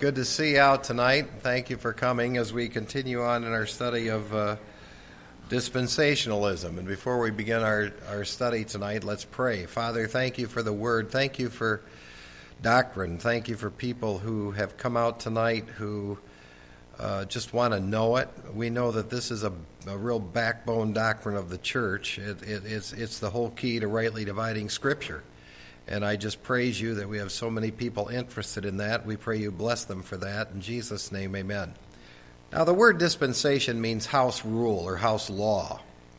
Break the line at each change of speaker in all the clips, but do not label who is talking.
good to see you out tonight. Thank you for coming as we continue on in our study of dispensationalism. And before we begin our study tonight, let's pray. Father, thank you for the Word. Thank you for doctrine. Thank you for people who have come out tonight who just want to know it. We know that this is a real backbone doctrine of the church. It's the whole key to rightly dividing Scripture. And I just praise you that we have so many people interested in that. We pray you bless them for that. In Jesus' name, amen. Now, the word dispensation means house rule or house law.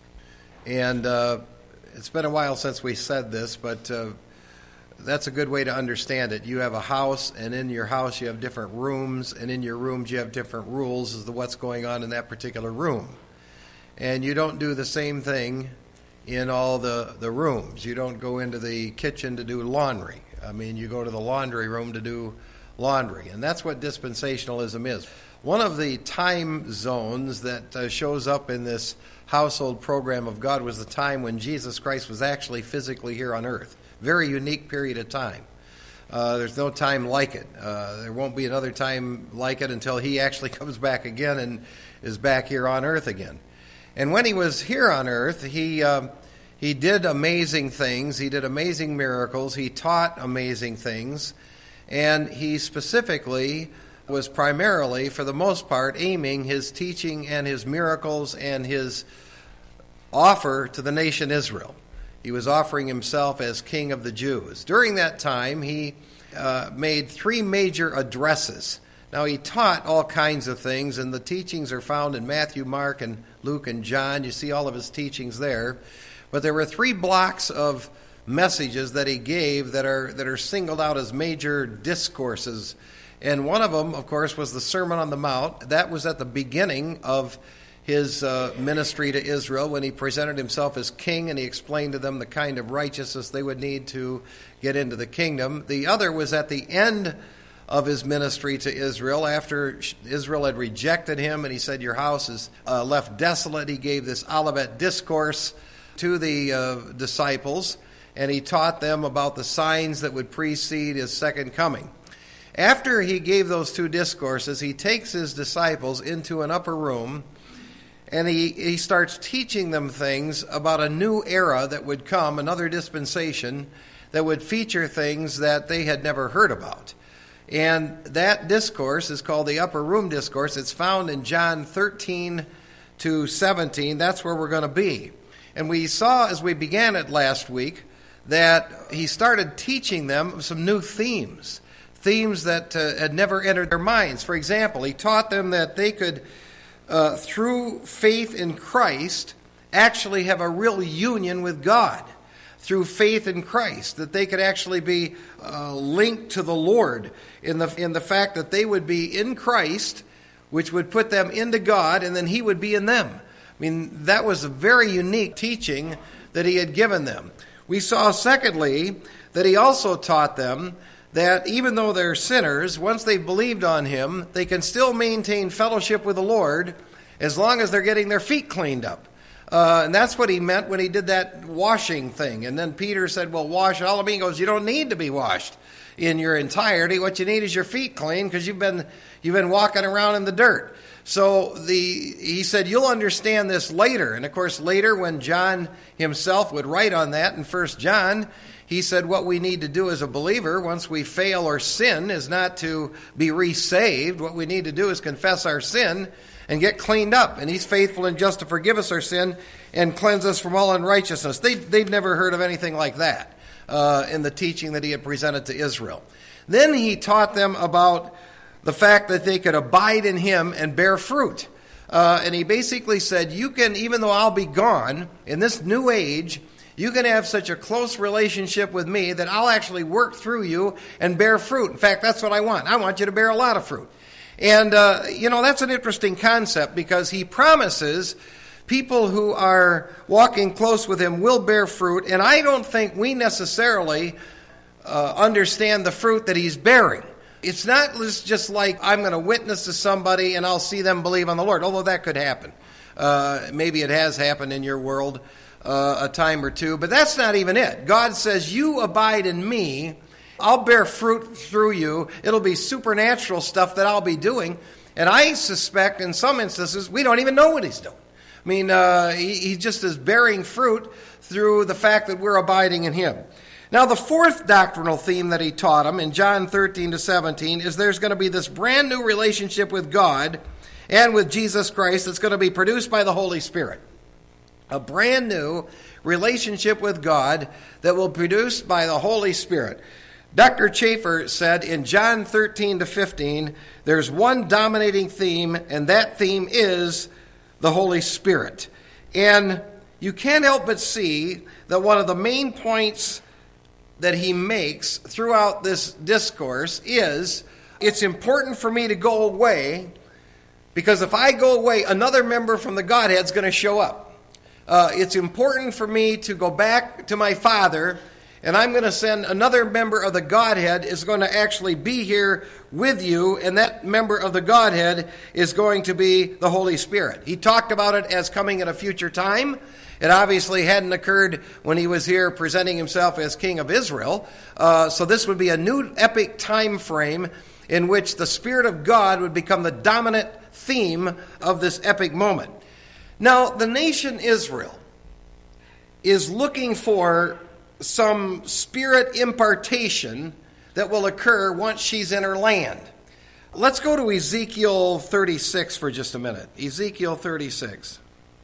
And it's been a while since we said this, but that's a good way to understand it. You have a house, and in your house you have different rooms, and in your rooms you have different rules as to what's going on in that particular room. And you don't do the same thing in all the rooms. You don't go into the kitchen to do laundry. I mean, you go to the laundry room to do laundry. And that's what dispensationalism is. One of the time zones that shows up in this household program of God was the time when Jesus Christ was actually physically here on earth. Very unique period of time. There's no time like it. There won't be another time like it until he actually comes back again and is back here on earth again. And when he was here on earth, he did amazing things. He did amazing miracles. He taught amazing things. And he specifically was primarily, for the most part, aiming his teaching and his miracles and his offer to the nation Israel. He was offering himself as King of the Jews. During that time, he made three major addresses. Now, he taught all kinds of things, and the teachings are found in Matthew, Mark, and Luke, and John. You see all of his teachings there. But there were three blocks of messages that he gave that are singled out as major discourses. And one of them, of course, was the Sermon on the Mount. That was at the beginning of his ministry to Israel when he presented himself as king, and he explained to them the kind of righteousness they would need to get into the kingdom. The other was at the end of his ministry to Israel, after Israel had rejected him, and he said, your house is left desolate. He gave this Olivet discourse to the disciples, and he taught them about the signs that would precede his second coming. After he gave those two discourses, he takes his disciples into an upper room, and he starts teaching them things about a new era that would come, another dispensation that would feature things that they had never heard about. And that discourse is called the Upper Room Discourse. It's found in John 13 to 17. That's where we're going to be. And we saw, as we began it last week, that he started teaching them some new themes that had never entered their minds. For example, he taught them that they could, through faith in Christ, actually have a real union with God. Through faith in Christ, that they could actually be linked to the Lord in the fact that they would be in Christ, which would put them into God, and then he would be in them. I mean, that was a very unique teaching that he had given them. We saw, secondly, that he also taught them that even though they're sinners, once they've believed on him, they can still maintain fellowship with the Lord as long as they're getting their feet cleaned up. And that's what he meant when he did that washing thing. And then Peter said, well, wash all of me. He goes, you don't need to be washed in your entirety. What you need is your feet clean because you've been walking around in the dirt. So he said, you'll understand this later. And of course, later when John himself would write on that in 1 John, he said what we need to do as a believer once we fail or sin is not to be resaved. What we need to do is confess our sin and get cleaned up. And he's faithful and just to forgive us our sin and cleanse us from all unrighteousness. They'd never heard of anything like that in the teaching that he had presented to Israel. Then he taught them about the fact that they could abide in him and bear fruit. And he basically said, you can, even though I'll be gone in this new age, you can have such a close relationship with me that I'll actually work through you and bear fruit. In fact, that's what I want. I want you to bear a lot of fruit. And, that's an interesting concept because he promises people who are walking close with him will bear fruit. And I don't think we necessarily understand the fruit that he's bearing. It's not just like I'm going to witness to somebody and I'll see them believe on the Lord, although that could happen. Maybe it has happened in your world a time or two, but that's not even it. God says, you abide in me I'll bear fruit through you. It'll be supernatural stuff that I'll be doing. And I suspect in some instances we don't even know what he's doing. I mean, he just is bearing fruit through the fact that we're abiding in him. Now, the fourth doctrinal theme that he taught them in John 13 to 17 is there's going to be this brand new relationship with God and with Jesus Christ that's going to be produced by the Holy Spirit. A brand new relationship with God that will be produced by the Holy Spirit. Dr. Chafer said in John 13 to 15, there's one dominating theme, and that theme is the Holy Spirit. And you can't help but see that one of the main points that he makes throughout this discourse is it's important for me to go away, because if I go away, another member from the Godhead is going to show up. It's important for me to go back to my Father, and I'm going to send another member of the Godhead is going to actually be here with you, and that member of the Godhead is going to be the Holy Spirit. He talked about it as coming at a future time. It obviously hadn't occurred when he was here presenting himself as King of Israel. So this would be a new epic time frame in which the Spirit of God would become the dominant theme of this epic moment. Now, the nation Israel is looking for some spirit impartation that will occur once she's in her land. Let's go to Ezekiel 36 for just a minute. Ezekiel 36.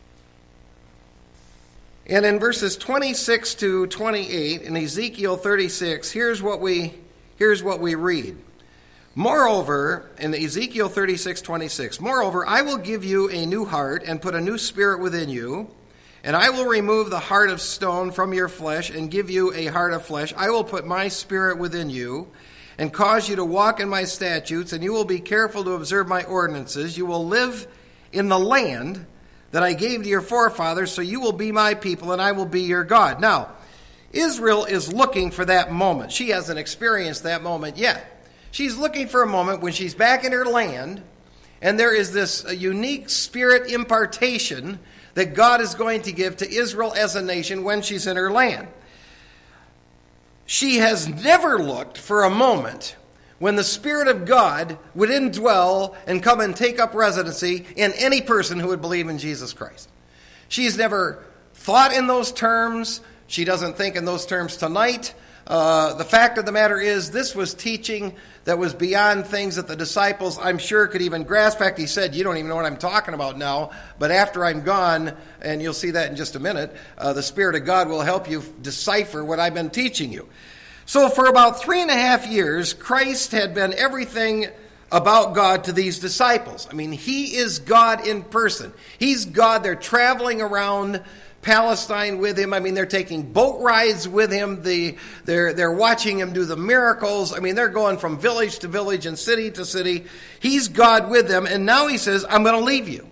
And in verses 26 to 28 in Ezekiel 36, here's what we read. Moreover, in Ezekiel 36:26, moreover, I will give you a new heart and put a new spirit within you, and I will remove the heart of stone from your flesh and give you a heart of flesh. I will put my spirit within you and cause you to walk in my statutes, and you will be careful to observe my ordinances. You will live in the land that I gave to your forefathers, so you will be my people, and I will be your God. Now, Israel is looking for that moment. She hasn't experienced that moment yet. She's looking for a moment when she's back in her land, and there is this unique spirit impartation that God is going to give to Israel as a nation when she's in her land. She has never looked for a moment when the Spirit of God would indwell and come and take up residency in any person who would believe in Jesus Christ. She's never thought in those terms. She doesn't think in those terms tonight. The fact of the matter is, this was teaching that was beyond things that the disciples, I'm sure, could even grasp. In fact, he said, you don't even know what I'm talking about now, but after I'm gone, and you'll see that in just a minute, the Spirit of God will help you decipher what I've been teaching you. So for about 3.5 years, Christ had been everything about God to these disciples. I mean, he is God in person. He's God. They're traveling around Palestine with him. I mean, they're taking boat rides with him. They're watching him do the miracles. I mean, they're going from village to village and city to city. He's God with them. And now he says, I'm going to leave you.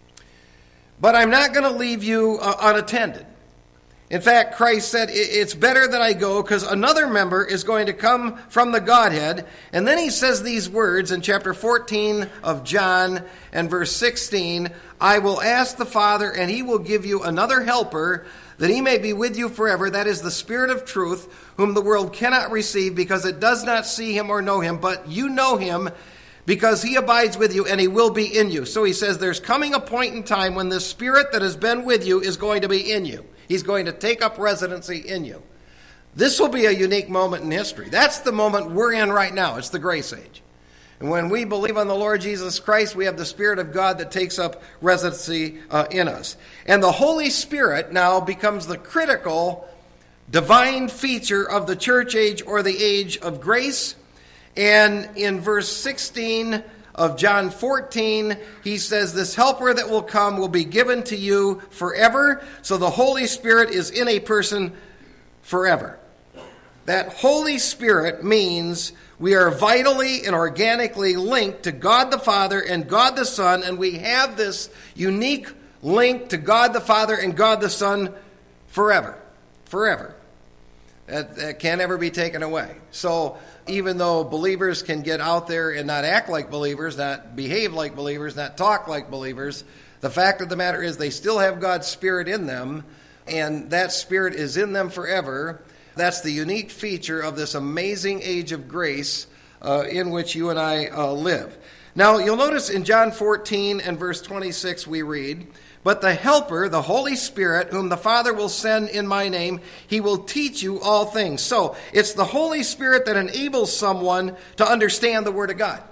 But I'm not going to leave you unattended. In fact, Christ said, it's better that I go because another member is going to come from the Godhead. And then he says these words in chapter 14 of John and verse 16, I will ask the Father, and he will give you another helper, that he may be with you forever. That is the Spirit of truth, whom the world cannot receive because it does not see him or know him. But you know him because he abides with you and he will be in you. So he says there's coming a point in time when the Spirit that has been with you is going to be in you. He's going to take up residency in you. This will be a unique moment in history. That's the moment we're in right now. It's the grace age. And when we believe on the Lord Jesus Christ, we have the Spirit of God that takes up residency in us. And the Holy Spirit now becomes the critical divine feature of the church age or the age of grace. And in verse 16 of John 14, he says, this helper that will come will be given to you forever. So the Holy Spirit is in a person forever. That Holy Spirit means we are vitally and organically linked to God the Father and God the Son, and we have this unique link to God the Father and God the Son forever. Forever. That can't ever be taken away. So even though believers can get out there and not act like believers, not behave like believers, not talk like believers, the fact of the matter is they still have God's Spirit in them, and that Spirit is in them forever. That's the unique feature of this amazing age of grace in which you and I live. Now, you'll notice in John 14 and verse 26 we read, "But the Helper, the Holy Spirit, whom the Father will send in my name, he will teach you all things." So, it's the Holy Spirit that enables someone to understand the Word of God.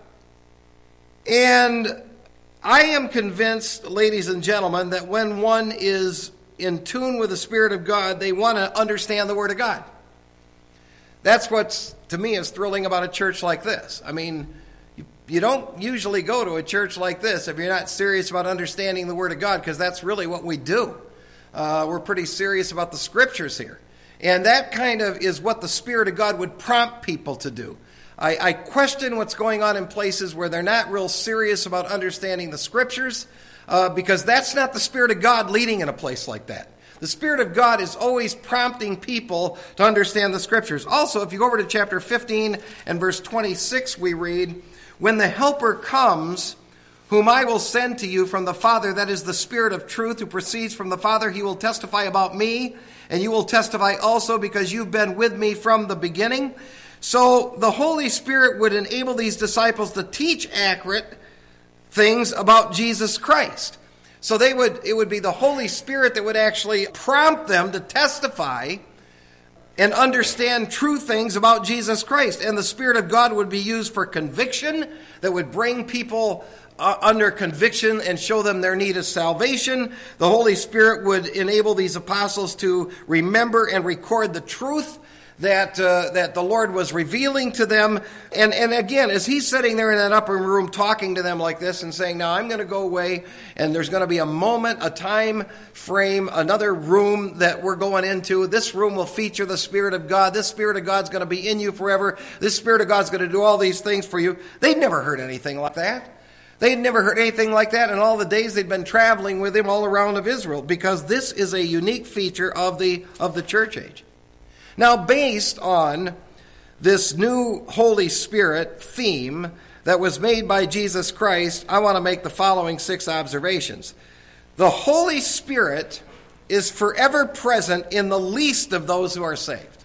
And I am convinced, ladies and gentlemen, that when one is in tune with the Spirit of God, they want to understand the Word of God. That's what's, to me, is thrilling about a church like this. I mean, you don't usually go to a church like this if you're not serious about understanding the Word of God, because that's really what we do. We're pretty serious about the Scriptures here. And that kind of is what the Spirit of God would prompt people to do. I question what's going on in places where they're not real serious about understanding the Scriptures, because that's not the Spirit of God leading in a place like that. The Spirit of God is always prompting people to understand the Scriptures. Also, if you go over to chapter 15 and verse 26, we read, "When the Helper comes, whom I will send to you from the Father, that is the Spirit of truth who proceeds from the Father, he will testify about me, and you will testify also because you've been with me from the beginning." So the Holy Spirit would enable these disciples to teach accurate things about Jesus Christ. So it would be the Holy Spirit that would actually prompt them to testify and understand true things about Jesus Christ. And the Spirit of God would be used for conviction, that would bring people under conviction and show them their need of salvation. The Holy Spirit would enable these apostles to remember and record the truth that the Lord was revealing to them. And again, as he's sitting there in that upper room talking to them like this and saying, now I'm going to go away, and there's going to be a moment, a time frame, another room that we're going into. This room will feature the Spirit of God. This Spirit of God's going to be in you forever. This Spirit of God's going to do all these things for you. They'd never heard anything like that. They'd never heard anything like that in all the days they'd been traveling with him all around of Israel, because this is a unique feature of the church age. Now, based on this new Holy Spirit theme that was made by Jesus Christ, I want to make the following 6 observations. The Holy Spirit is forever present in the least of those who are saved.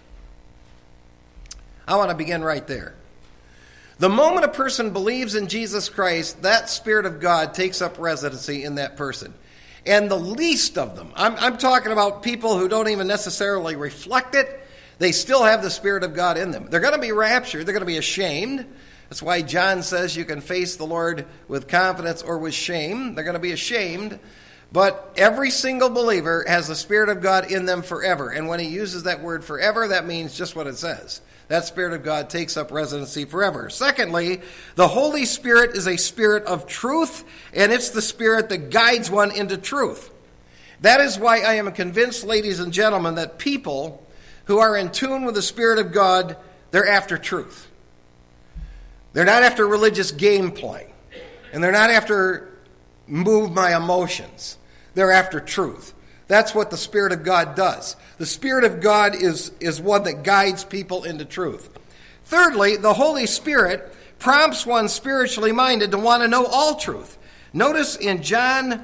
I want to begin right there. The moment a person believes in Jesus Christ, that Spirit of God takes up residency in that person. And the least of them, I'm talking about people who don't even necessarily reflect it, they still have the Spirit of God in them. They're going to be raptured. They're going to be ashamed. That's why John says you can face the Lord with confidence or with shame. They're going to be ashamed. But every single believer has the Spirit of God in them forever. And when he uses that word forever, that means just what it says. That Spirit of God takes up residency forever. Secondly, the Holy Spirit is a spirit of truth, and it's the Spirit that guides one into truth. That is why I am convinced, ladies and gentlemen, that people who are in tune with the Spirit of God, they're after truth. They're not after religious gameplay. And they're not after move my emotions. They're after truth. That's what the Spirit of God does. The Spirit of God is one that guides people into truth. Thirdly, the Holy Spirit prompts one spiritually minded to want to know all truth. Notice in John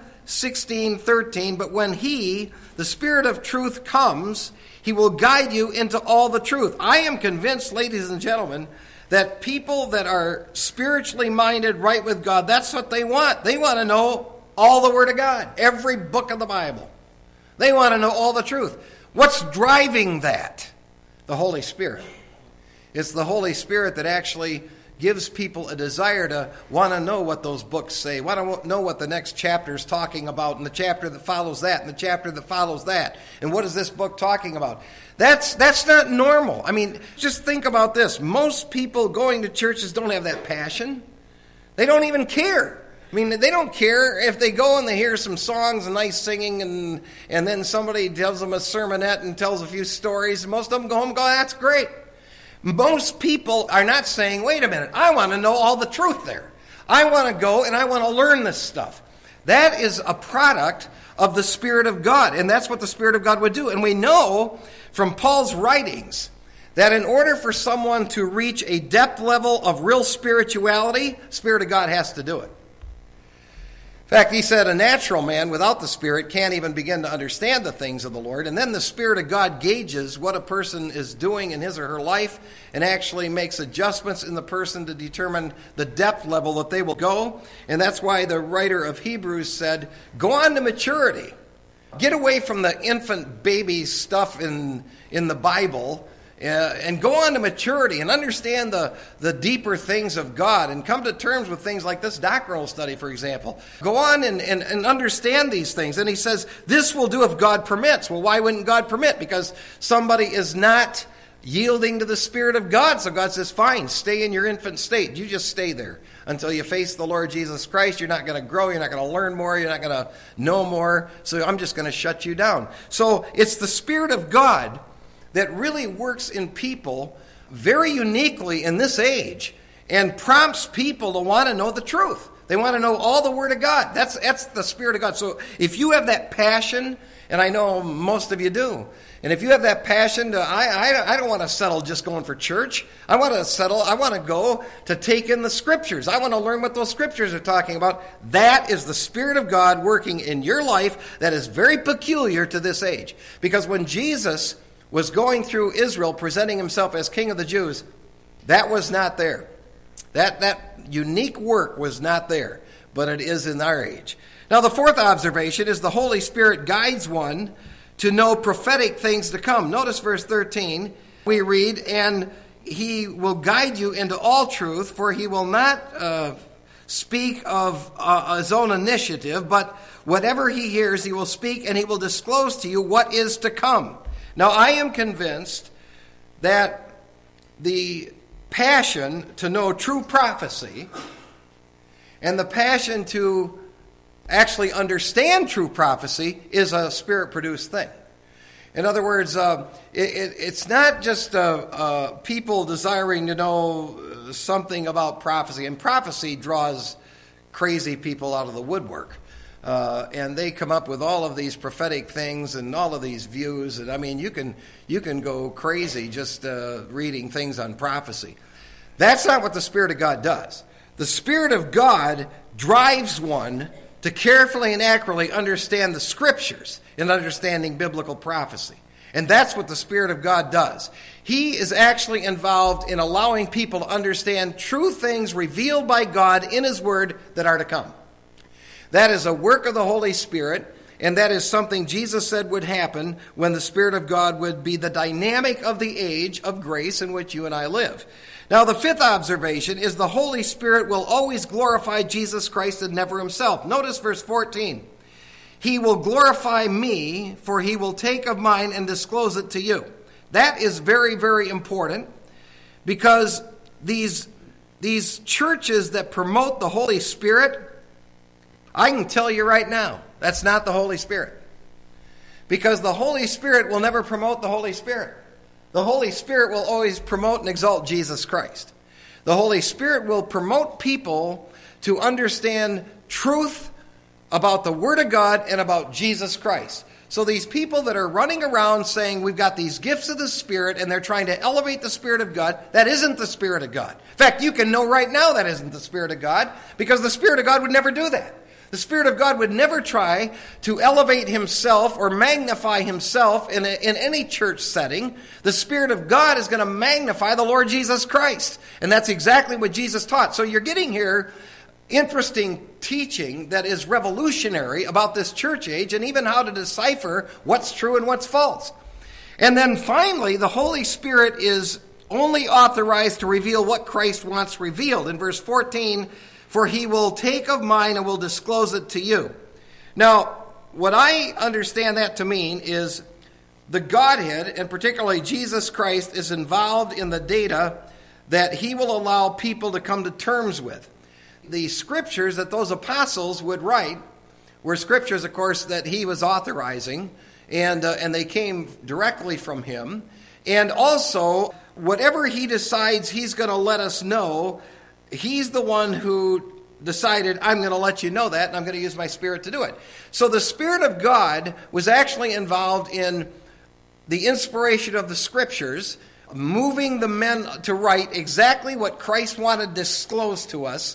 16:13, but when he, the Spirit of truth, comes, he will guide you into all the truth. I am convinced, ladies and gentlemen, that people that are spiritually minded, right with God, that's what they want. They want to know all the Word of God, every book of the Bible. They want to know all the truth. What's driving that? The Holy Spirit. It's the Holy Spirit that actually gives people a desire to want to know what those books say, want to know what the next chapter is talking about, and the chapter that follows that, and the chapter that follows that, and what is this book talking about? That's not normal. I mean, just think about this. Most people going to churches don't have that passion. They don't even care. I mean, they don't care if they go and they hear some songs and nice singing, and then somebody tells them a sermonette and tells a few stories. Most of them go home and go, that's great. Most people are not saying, wait a minute, I want to know all the truth there. I want to go and I want to learn this stuff. That is a product of the Spirit of God, and that's what the Spirit of God would do. And we know from Paul's writings that in order for someone to reach a depth level of real spirituality, Spirit of God has to do it. In fact, he said a natural man without the Spirit can't even begin to understand the things of the Lord. And then the Spirit of God gauges what a person is doing in his or her life and actually makes adjustments in the person to determine the depth level that they will go. And that's why the writer of Hebrews said, go on to maturity. Get away from the infant baby stuff in the Bible and go on to maturity and understand the deeper things of God and come to terms with things like this doctrinal study, for example. Go on and understand these things. And he says, this will do if God permits. Well, why wouldn't God permit? Because somebody is not yielding to the Spirit of God. So God says, fine, stay in your infant state. You just stay there until you face the Lord Jesus Christ. You're not going to grow. You're not going to learn more. You're not going to know more. So I'm just going to shut you down. So it's the Spirit of God that really works in people very uniquely in this age and prompts people to want to know the truth. They want to know all the Word of God. That's the Spirit of God. So if you have that passion, and I know most of you do, and if you have that passion, I don't want to settle just going for church. I want to go to take in the Scriptures. I want to learn what those Scriptures are talking about. That is the Spirit of God working in your life that is very peculiar to this age. Because when Jesus was going through Israel, presenting himself as King of the Jews, that was not there. That unique work was not there, but it is in our age. Now, the fourth observation is the Holy Spirit guides one to know prophetic things to come. Notice verse 13. We read, and he will guide you into all truth, for he will not speak of his own initiative, but whatever he hears, he will speak, and he will disclose to you what is to come. Now, I am convinced that the passion to know true prophecy and the passion to actually understand true prophecy is a Spirit-produced thing. In other words, it's not just people desiring to know something about prophecy. And prophecy draws crazy people out of the woodwork. And they come up with all of these prophetic things and all of these views. And I mean, you can go crazy just reading things on prophecy. That's not what the Spirit of God does. The Spirit of God drives one to carefully and accurately understand the Scriptures in understanding biblical prophecy. And that's what the Spirit of God does. He is actually involved in allowing people to understand true things revealed by God in His Word that are to come. That is a work of the Holy Spirit, and that is something Jesus said would happen when the Spirit of God would be the dynamic of the age of grace in which you and I live. Now, the fifth observation is the Holy Spirit will always glorify Jesus Christ and never himself. Notice verse 14. He will glorify me, for he will take of mine and disclose it to you. That is very, very important, because these churches that promote the Holy Spirit, I can tell you right now, that's not the Holy Spirit. Because the Holy Spirit will never promote the Holy Spirit. The Holy Spirit will always promote and exalt Jesus Christ. The Holy Spirit will promote people to understand truth about the Word of God and about Jesus Christ. So these people that are running around saying we've got these gifts of the Spirit and they're trying to elevate the Spirit of God, that isn't the Spirit of God. In fact, you can know right now that isn't the Spirit of God, because the Spirit of God would never do that. The Spirit of God would never try to elevate himself or magnify himself in any church setting. The Spirit of God is going to magnify the Lord Jesus Christ. And that's exactly what Jesus taught. So you're getting here interesting teaching that is revolutionary about this church age and even how to decipher what's true and what's false. And then finally, the Holy Spirit is only authorized to reveal what Christ wants revealed. In verse 14, for he will take of mine and will disclose it to you. Now, what I understand that to mean is the Godhead, and particularly Jesus Christ, is involved in the data that he will allow people to come to terms with. The scriptures that those apostles would write were scriptures, of course, that he was authorizing, and they came directly from him. And also, whatever he decides he's going to let us know, he's the one who decided, I'm going to let you know that, and I'm going to use my Spirit to do it. So the Spirit of God was actually involved in the inspiration of the Scriptures, moving the men to write exactly what Christ wanted disclosed to us.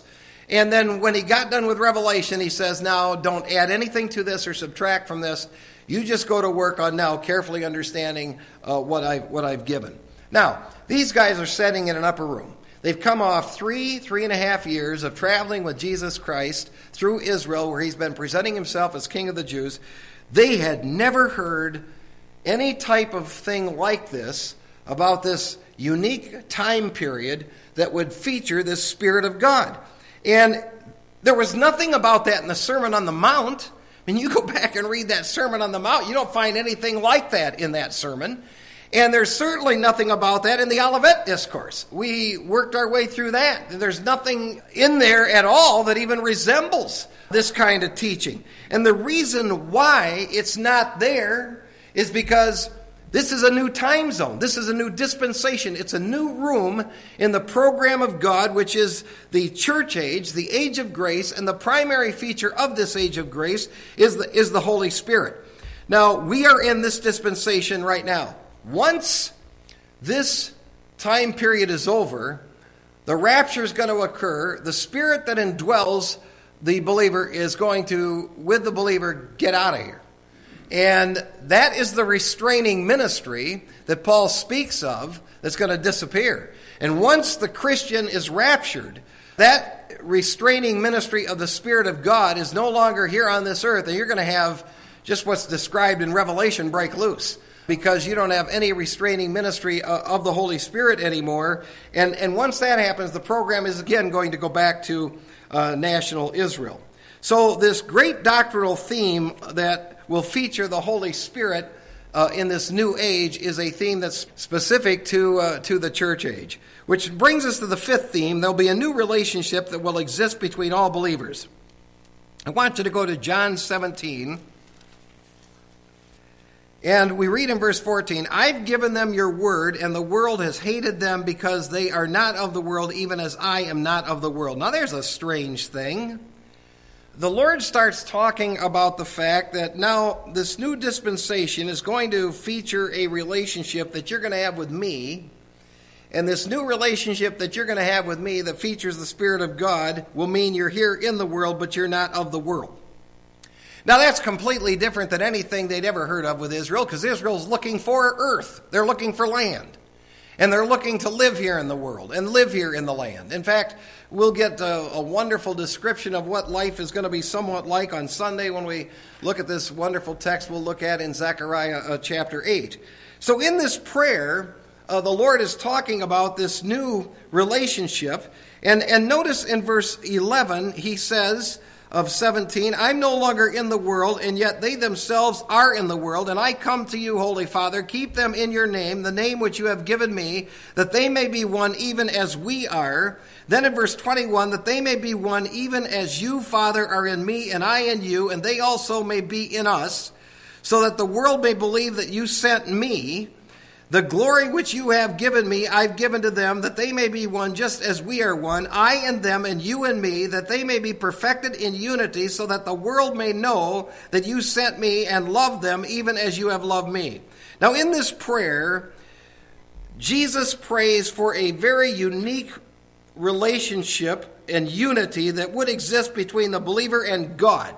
And then when he got done with Revelation, he says, now don't add anything to this or subtract from this. You just go to work on now carefully understanding what I've given. Now, these guys are sitting in an upper room. They've come off 3.5 years of traveling with Jesus Christ through Israel, where he's been presenting himself as King of the Jews. They had never heard any type of thing like this, about this unique time period that would feature this Spirit of God. And there was nothing about that in the Sermon on the Mount. I mean, you go back and read that Sermon on the Mount, you don't find anything like that in that sermon. And there's certainly nothing about that in the Olivet Discourse. We worked our way through that. There's nothing in there at all that even resembles this kind of teaching. And the reason why it's not there is because this is a new time zone. This is a new dispensation. It's a new room in the program of God, which is the church age, the age of grace, and the primary feature of this age of grace is the Holy Spirit. Now, we are in this dispensation right now. Once this time period is over, the rapture is going to occur. The Spirit that indwells the believer is going to, with the believer, get out of here. And that is the restraining ministry that Paul speaks of that's going to disappear. And once the Christian is raptured, that restraining ministry of the Spirit of God is no longer here on this earth, and you're going to have just what's described in Revelation break loose, because you don't have any restraining ministry of the Holy Spirit anymore. And once that happens, the program is again going to go back to national Israel. So this great doctrinal theme that will feature the Holy Spirit in this new age is a theme that's specific to the church age. Which brings us to the fifth theme. There'll be a new relationship that will exist between all believers. I want you to go to John 17. And we read in verse 14, I've given them your word, and the world has hated them because they are not of the world, even as I am not of the world. Now there's a strange thing. The Lord starts talking about the fact that now this new dispensation is going to feature a relationship that you're going to have with me. And this new relationship that you're going to have with me that features the Spirit of God will mean you're here in the world, but you're not of the world. Now that's completely different than anything they'd ever heard of with Israel, because Israel's looking for earth. They're looking for land. And they're looking to live here in the world and live here in the land. In fact, we'll get a wonderful description of what life is going to be somewhat like on Sunday when we look at this wonderful text we'll look at in Zechariah chapter 8. So in this prayer, the Lord is talking about this new relationship. And notice in verse 11, he says of 17, I'm no longer in the world, and yet they themselves are in the world, and I come to you, Holy Father, keep them in your name, the name which you have given me, that they may be one even as we are. Then in verse 21, that they may be one even as you, Father, are in me, and I in you, and they also may be in us, so that the world may believe that you sent me. The glory which you have given me, I've given to them, that they may be one just as we are one, I and them and you and me, that they may be perfected in unity, so that the world may know that you sent me and loved them even as you have loved me. Now in this prayer, Jesus prays for a very unique relationship and unity that would exist between the believer and God.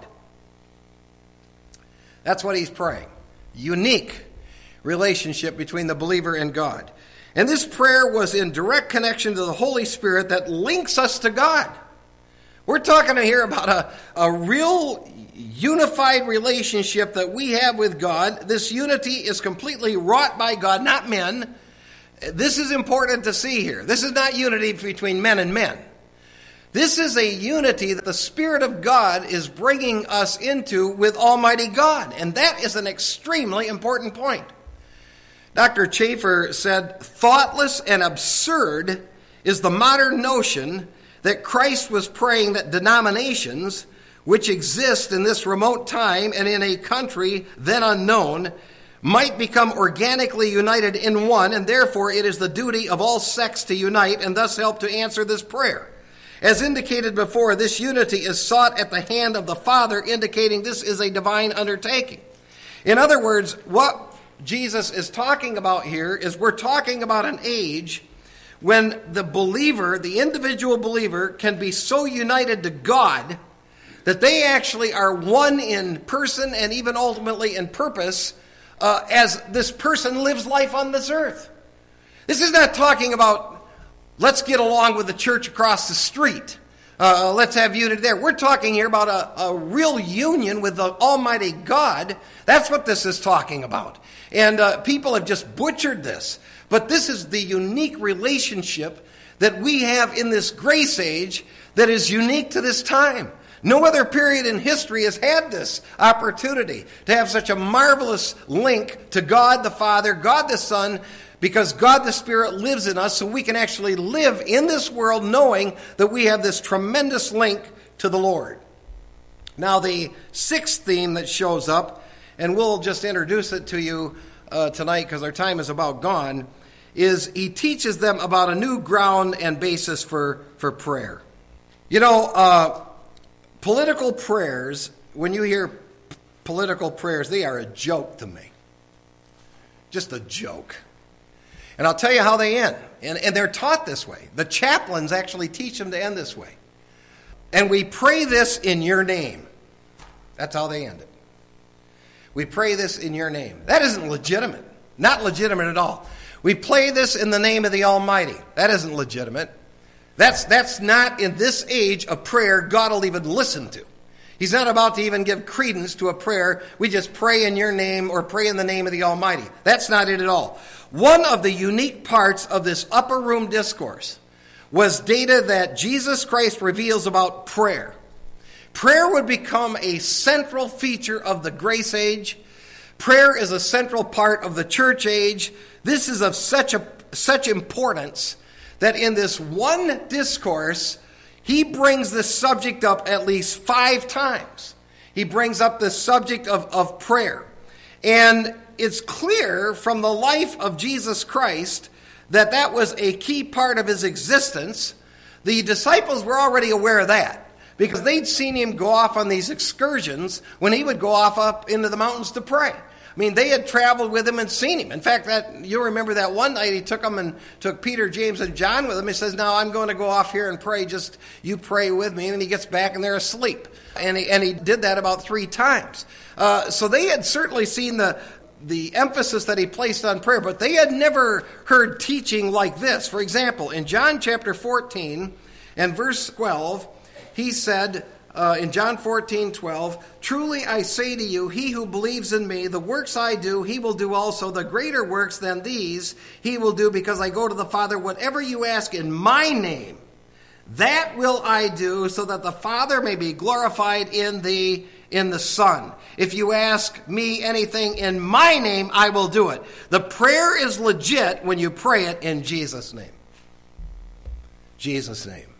That's what he's praying. Unique relationship between the believer and God. And this prayer was in direct connection to the Holy Spirit that links us to God. We're talking here about a real unified relationship that we have with God. This unity is completely wrought by God, not men. This is important to see here. This is not unity between men and men. This is a unity that the Spirit of God is bringing us into with Almighty God. And that is an extremely important point. Dr. Chafer said, thoughtless and absurd is the modern notion that Christ was praying that denominations, which exist in this remote time and in a country then unknown, might become organically united in one, and therefore it is the duty of all sects to unite and thus help to answer this prayer. As indicated before, this unity is sought at the hand of the Father, indicating this is a divine undertaking. In other words, what Jesus is talking about here is we're talking about an age when the believer, the individual believer, can be so united to God that they actually are one in person and even ultimately in purpose as this person lives life on this earth. This is not talking about, let's get along with the church across the street. Let's have unity there. We're talking here about a real union with the Almighty God. That's what this is talking about. And people have just butchered this. But this is the unique relationship that we have in this grace age that is unique to this time. No other period in history has had this opportunity to have such a marvelous link to God the Father, God the Son, because God the Spirit lives in us, so we can actually live in this world knowing that we have this tremendous link to the Lord. Now, the sixth theme that shows up, and we'll just introduce it to you tonight because our time is about gone, is he teaches them about a new ground and basis for prayer. You know, political prayers, when you hear political prayers, they are a joke to me. Just a joke. And I'll tell you how they end. And they're taught this way. The chaplains actually teach them to end this way. And we pray this in your name. That's how they end it. We pray this in your name. That isn't legitimate. Not legitimate at all. We pray this in the name of the Almighty. That isn't legitimate. That's not, in this age, a prayer God will even listen to. He's not about to even give credence to a prayer. We just pray in your name or pray in the name of the Almighty. That's not it at all. One of the unique parts of this upper room discourse was data that Jesus Christ reveals about prayer. Prayer would become a central feature of the grace age. Prayer is a central part of the church age. This is of such importance that in this one discourse, he brings this subject up at least 5 times. He brings up the subject of prayer. And it's clear from the life of Jesus Christ that that was a key part of his existence. The disciples were already aware of that because they'd seen him go off on these excursions when he would go off up into the mountains to pray. I mean, they had traveled with him and seen him. In fact, you'll remember that one night he took them and took Peter, James, and John with him. He says, now I'm going to go off here and pray. Just you pray with me. And then he gets back and they're asleep. And he did that about 3 times. So they had certainly seen the emphasis that he placed on prayer, but they had never heard teaching like this. For example, in John chapter 14 and verse 12, he said, in John 14:12, truly I say to you, he who believes in me, the works I do, he will do also. The greater works than these he will do, because I go to the Father. Whatever you ask in my name, that will I do, so that the Father may be glorified in the Son. If you ask me anything in my name, I will do it. The prayer is legit when you pray it in Jesus' name. Jesus' name.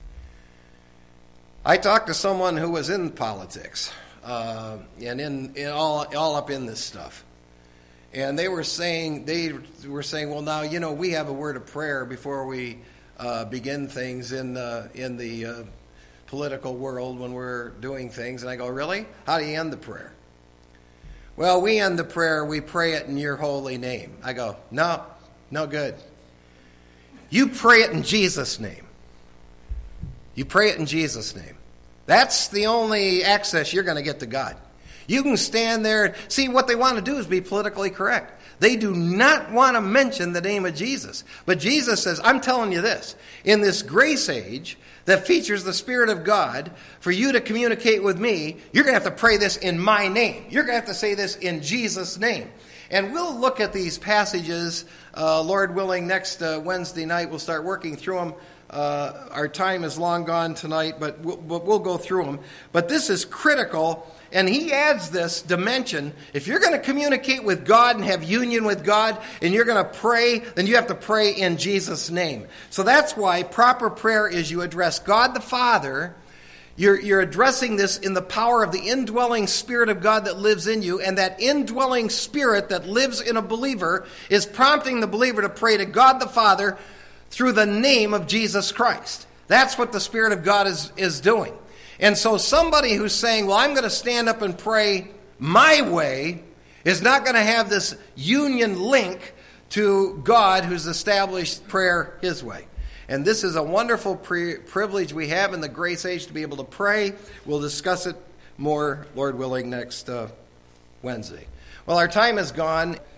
I talked to someone who was in politics and in all up in this stuff, and they were saying, well, now we have a word of prayer before we begin things in the political world when we're doing things. And I go, really? How do you end the prayer? Well, we end the prayer, we pray it in your holy name. I go, no good. You pray it in Jesus' name. You pray it in Jesus' name. That's the only access you're going to get to God. You can stand there. See, what they want to do is be politically correct. They do not want to mention the name of Jesus. But Jesus says, I'm telling you this. In this grace age that features the Spirit of God, for you to communicate with me, you're going to have to pray this in my name. You're going to have to say this in Jesus' name. And we'll look at these passages, Lord willing, next Wednesday night. We'll start working through them. Our time is long gone tonight, but we'll go through them. But this is critical, and he adds this dimension. If you're going to communicate with God and have union with God, and you're going to pray, then you have to pray in Jesus' name. So that's why proper prayer is you address God the Father. You're addressing this in the power of the indwelling Spirit of God that lives in you, and that indwelling Spirit that lives in a believer is prompting the believer to pray to God the Father through the name of Jesus Christ. That's what the Spirit of God is doing. And so somebody who's saying, well, I'm going to stand up and pray my way, is not going to have this union link to God who's established prayer his way. And this is a wonderful privilege we have in the Grace Age to be able to pray. We'll discuss it more, Lord willing, next Wednesday. Well, our time is gone.